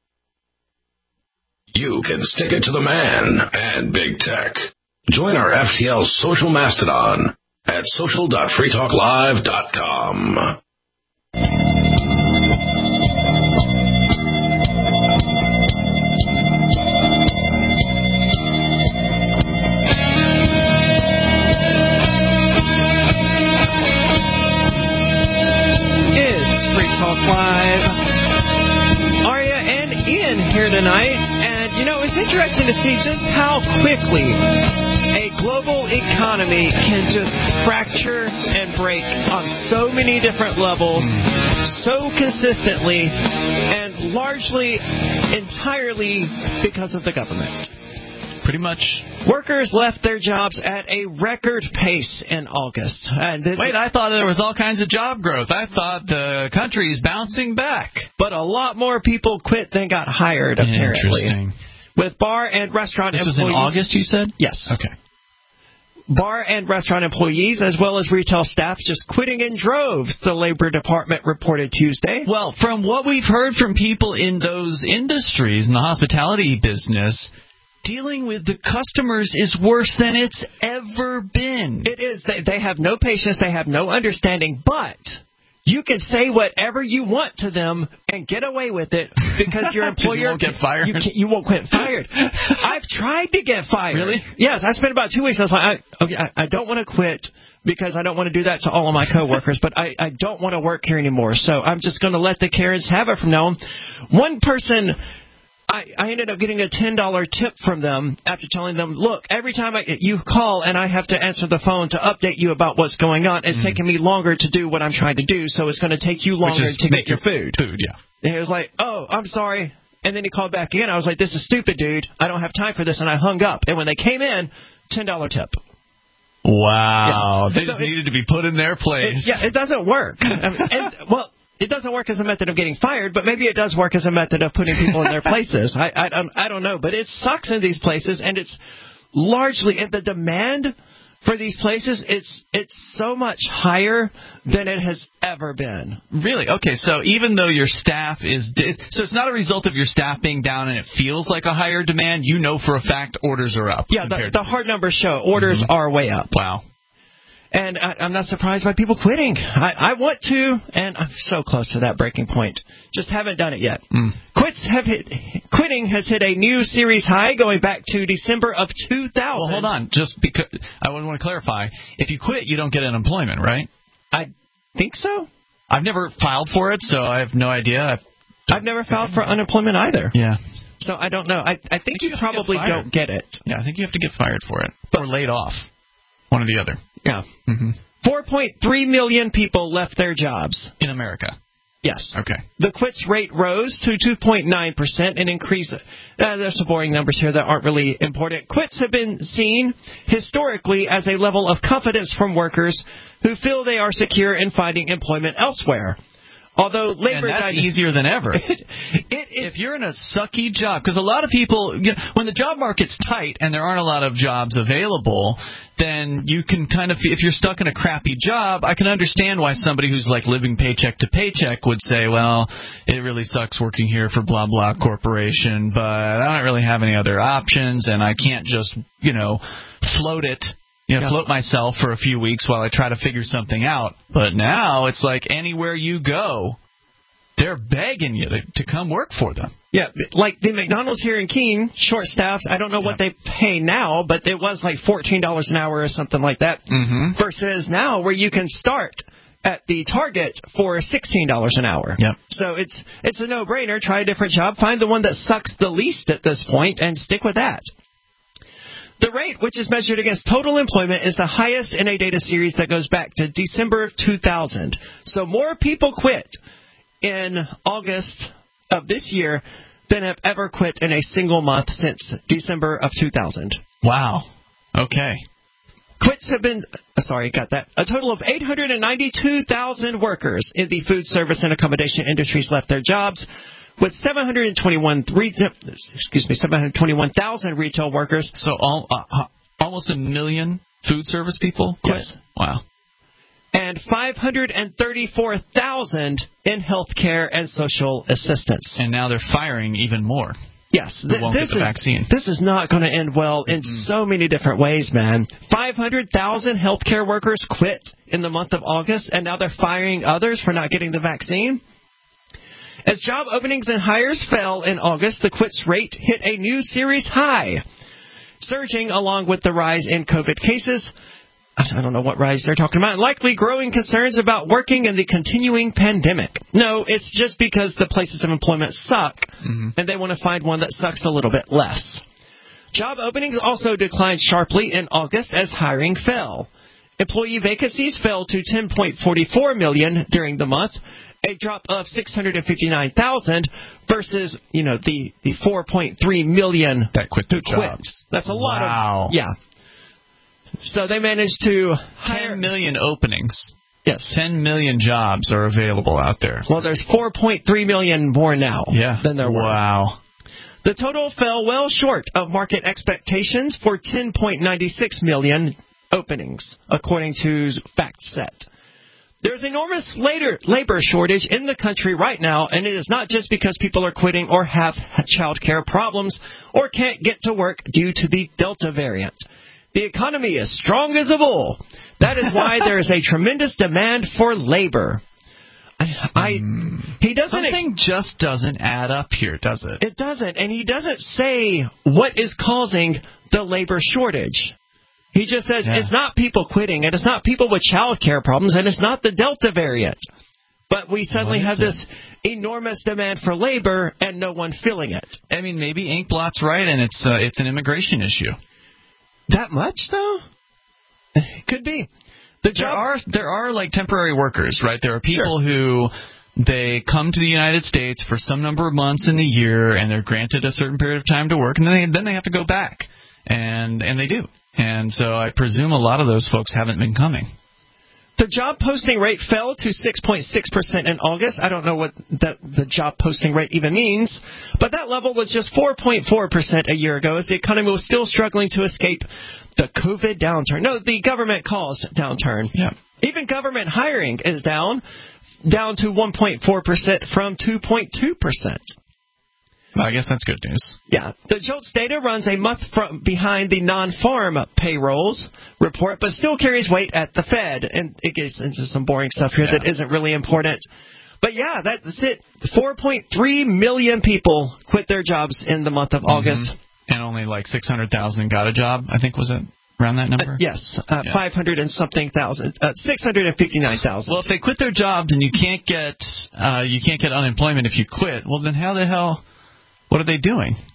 You can stick it to the man and big tech. Join our FTL social mastodon at social.freetalklive.com. It's Free Talk Live. Arya and Ian here tonight. You know, it's interesting to see just how quickly a global economy can just fracture and break on so many different levels, so consistently, and largely entirely because of the government. Pretty much. Workers left their jobs at a record pace in August. Wait, I thought there was all kinds of job growth. I thought the country's bouncing back. But a lot more people quit than got hired, apparently. Interesting. With bar and restaurant employees. This was in August, you said? Yes. Okay. Bar and restaurant employees, as well as retail staff, just quitting in droves, the Labor Department reported Tuesday. Well, from what we've heard from people in those industries, in the hospitality business, dealing with the customers is worse than it's ever been. It is. They have no patience. They have no understanding. But you can say whatever you want to them and get away with it because your employer you won't get fired. You won't get fired. I've tried to get fired. Really? Yes. I spent about 2 weeks. I was like, I don't want to quit because I don't want to do that to all of my coworkers, but I don't want to work here anymore. So I'm just going to let the Karens have it from now on. One person, I ended up getting a $10 tip from them after telling them, look, every time you call and I have to answer the phone to update you about what's going on, it's taking me longer to do what I'm trying to do, so it's going to take you longer to get your food. Yeah. And he was like, oh, I'm sorry. And then he called back again. I was like, this is stupid, dude. I don't have time for this. And I hung up. And when they came in, $10 tip. Wow. Yeah. They just needed to be put in their place. It doesn't work. It doesn't work as a method of getting fired, but maybe it does work as a method of putting people in their places. I don't know, but it sucks in these places, and it's largely the demand for these places. It's so much higher than it has ever been. Really? Okay, so even though your staff so it's not a result of your staff being down and it feels like a higher demand. You know for a fact orders are up. Yeah, the hard numbers show orders are way up. Wow. And I'm not surprised by people quitting. I want to, and I'm so close to that breaking point. Just haven't done it yet. Quitting has hit a new series high going back to December of 2000. Well, hold on. Just because I want to clarify. If you quit, you don't get unemployment, right? I think so. I've never filed for it, so I have no idea. I've never filed for unemployment either. Yeah. So I don't know. I think you probably don't get it. Yeah, I think you have to get fired for it. Or laid off. One or the other. Yeah. Mm-hmm. 4.3 million people left their jobs. In America? Yes. Okay. The quits rate rose to 2.9%, an increase. There's some boring numbers here that aren't really important. Quits have been seen historically as a level of confidence from workers who feel they are secure in finding employment elsewhere. Although labor, and that's easier than ever. If you're in a sucky job, because a lot of people, when the job market's tight and there aren't a lot of jobs available, then you can kind of, if you're stuck in a crappy job, I can understand why somebody who's like living paycheck to paycheck would say, well, it really sucks working here for blah blah corporation, but I don't really have any other options, and I can't just float it. Float myself for a few weeks while I try to figure something out. But now it's like anywhere you go, they're begging you to come work for them. Yeah, like the McDonald's here in Keene, short-staffed. I don't know what they pay now, but it was like $14 an hour or something like that. Mm-hmm. Versus now where you can start at the Target for $16 an hour. Yep. So it's a no-brainer. Try a different job. Find the one that sucks the least at this point and stick with that. The rate, which is measured against total employment, is the highest in a data series that goes back to December of 2000. So more people quit in August of this year than have ever quit in a single month since December of 2000. Wow. Okay. Quits have been, a total of 892,000 workers in the food service and accommodation industries left their jobs, with 721,000 retail workers. So almost 1 million food service people quit? Yes. Wow. And 534,000 in healthcare and social assistance. And now they're firing even more. Yes. Who won't get the vaccine. This is not going to end well in so many different ways, man. 500,000 healthcare workers quit in the month of August, and now they're firing others for not getting the vaccine. As job openings and hires fell in August, the quits rate hit a new series high, surging along with the rise in COVID cases. I don't know what rise they're talking about. Likely growing concerns about working in the continuing pandemic. No, it's just because the places of employment suck, and they want to find one that sucks a little bit less. Job openings also declined sharply in August as hiring fell. Employee vacancies fell to 10.44 million during the month, a drop of 659,000 versus, the 4.3 million that quit their jobs. That's a lot of... Yeah. So they managed to hire 10 million openings. Yes. 10 million jobs are available out there. Well, there's 4.3 million more now than there were. Wow. The total fell well short of market expectations for 10.96 million openings, according to FactSet. There's enormous labor shortage in the country right now, and it is not just because people are quitting or have child care problems or can't get to work due to the Delta variant. The economy is strong as a bull. That is why there is a tremendous demand for labor. Something just doesn't add up here, does it? It doesn't, and he doesn't say what is causing the labor shortage. He just says it's not people quitting, and it's not people with child care problems, and it's not the Delta variant. But we suddenly have this enormous demand for labor, and no one filling it. I mean, maybe Inkblot's right, and it's an immigration issue. That much, though? It could be. There are like temporary workers, right? There are people who they come to the United States for some number of months in the year, and they're granted a certain period of time to work, and then they have to go back, and they do. And so I presume a lot of those folks haven't been coming. The job posting rate fell to 6.6% in August. I don't know what the job posting rate even means, but that level was just 4.4% a year ago as the economy was still struggling to escape the COVID downturn. No, the government-caused downturn. Yeah. Even government hiring is down to 1.4% from 2.2%. Well, I guess that's good news. Yeah. The JOLTS data runs a month behind the non-farm payrolls report, but still carries weight at the Fed. And it gets into some boring stuff here that isn't really important. But, yeah, that's it. 4.3 million people quit their jobs in the month of August. And only like 600,000 got a job, I think, was it? Around that number? Yes. 500 and something thousand. 659,000. Well, if they quit their jobs and you can't get unemployment if you quit, well, then how the hell... What are they doing?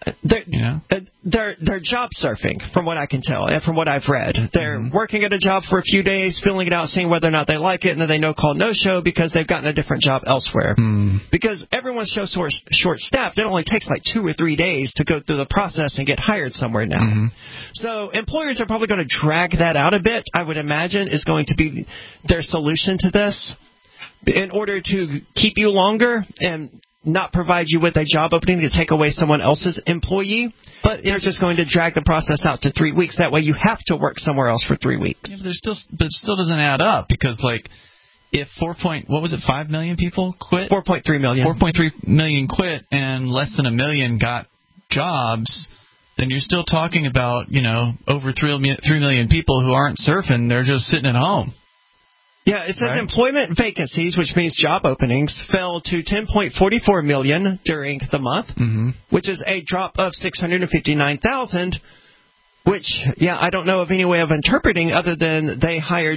They're job surfing, from what I can tell and from what I've read. They're working at a job for a few days, filling it out, seeing whether or not they like it, and then they no-call, no-show because they've gotten a different job elsewhere. Because everyone's so short-staffed, it only takes like 2 or 3 days to go through the process and get hired somewhere now. So employers are probably going to drag that out a bit, I would imagine, is going to be their solution to this in order to keep you longer and not provide you with a job opening to take away someone else's employee, but they're just going to drag the process out to 3 weeks. That way you have to work somewhere else for 3 weeks. Yeah, but it still doesn't add up because, like, if 5 million people quit? 4.3 million. 4.3 million quit and less than 1 million got jobs, then you're still talking about, over 3 million people who aren't surfing. They're just sitting at home. Yeah, it says employment vacancies, which means job openings, fell to 10.44 million during the month, which is a drop of 659,000, which, I don't know of any way of interpreting other than they hired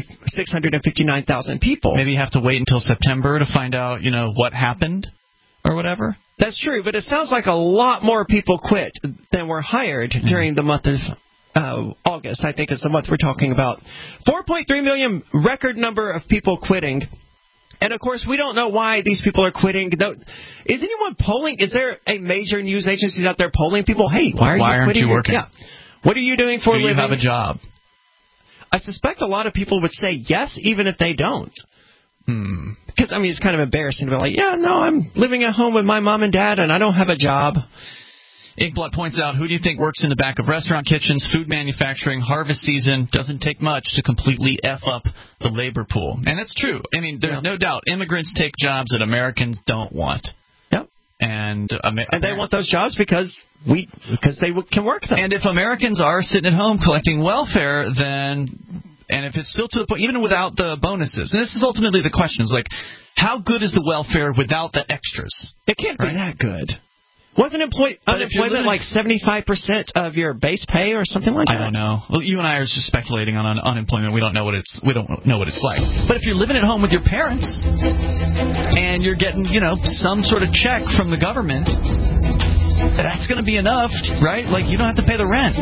659,000 people. Maybe you have to wait until September to find out, what happened or whatever. That's true, but it sounds like a lot more people quit than were hired during the month of August, I think is the month we're talking about. 4.3 million, record number of people quitting. And, of course, we don't know why these people are quitting. Is anyone polling? Is there a major news agency out there polling people? Hey, why aren't you working? Yeah. What are you doing for a living? Do you have a job? I suspect a lot of people would say yes, even if they don't. Because, it's kind of embarrassing to be like, I'm living at home with my mom and dad, and I don't have a job. Inkblood points out, who do you think works in the back of restaurant kitchens, food manufacturing, harvest season? Doesn't take much to completely F up the labor pool. And it's true. There's no doubt immigrants take jobs that Americans don't want. Yep. And they want those jobs because they can work them. And if Americans are sitting at home collecting welfare, then, and if it's still to the point, even without the bonuses, and this is ultimately the question, is like, how good is the welfare without the extras? It can't be that good. Wasn't unemployment like 75% of your base pay or something like that? I don't know. Well, you and I are just speculating on unemployment. We don't know what it's like. But if you're living at home with your parents and you're getting, some sort of check from the government, that's going to be enough, right? Like, you don't have to pay the rent.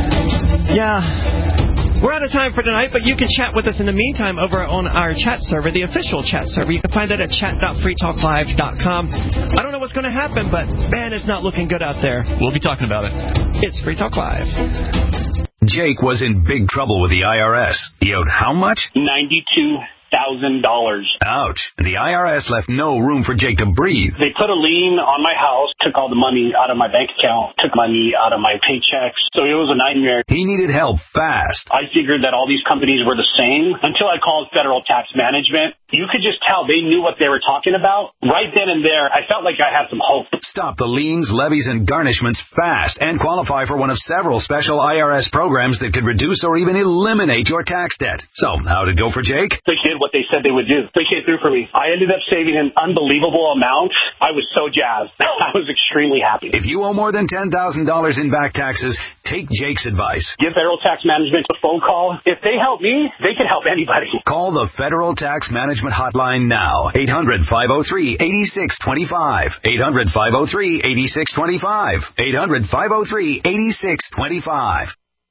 Yeah. We're out of time for tonight, but you can chat with us in the meantime over on our chat server, the official chat server. You can find that at chat.freetalklive.com. I don't know what's going to happen, but, man, it's not looking good out there. We'll be talking about it. It's Free Talk Live. Jake was in big trouble with the IRS. He owed how much? $92,000. Ouch. The IRS left no room for Jake to breathe. They put a lien on my house, took all the money out of my bank account, took money out of my paychecks. So it was a nightmare. He needed help fast. I figured that all these companies were the same until I called Federal Tax Management. You could just tell they knew what they were talking about. Right then and there, I felt like I had some hope. Stop the liens, levies, and garnishments fast and qualify for one of several special IRS programs that could reduce or even eliminate your tax debt. So, how'd it go for Jake? They did what they said they would do. They came through for me. I ended up saving an unbelievable amount. I was so jazzed. I was extremely happy. If you owe more than $10,000 in back taxes, take Jake's advice. Give Federal Tax Management a phone call. If they help me, they can help anybody. Call the Federal Tax Management Hotline now. 800-503-8625. 800-503-8625. 800-503-8625.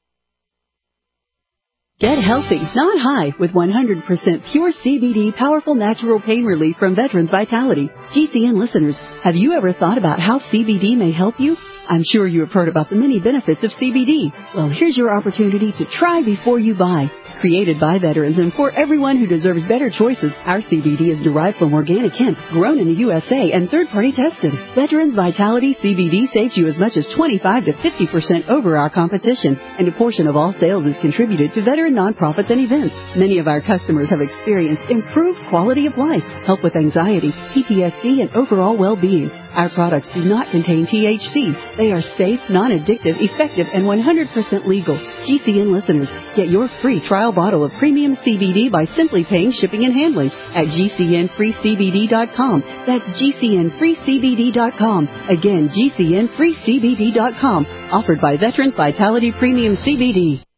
Get healthy, not high, with 100% pure CBD powerful natural pain relief from Veterans Vitality. GCN listeners, have you ever thought about how CBD may help you? I'm sure you have heard about the many benefits of CBD. Well, here's your opportunity to try before you buy. Created by veterans and for everyone who deserves better choices, our CBD is derived from organic hemp, grown in the USA and third-party tested. Veterans Vitality CBD saves you as much as 25 to 50% over our competition, and a portion of all sales is contributed to veteran nonprofits and events. Many of our customers have experienced improved quality of life, help with anxiety, PTSD, and overall well-being. Our products do not contain THC. They are safe, non-addictive, effective, and 100% legal. GCN listeners, get your free trial bottle of premium CBD by simply paying shipping and handling at GCNFreeCBD.com. That's GCNFreeCBD.com. Again, GCNFreeCBD.com. Offered by Veterans Vitality Premium CBD.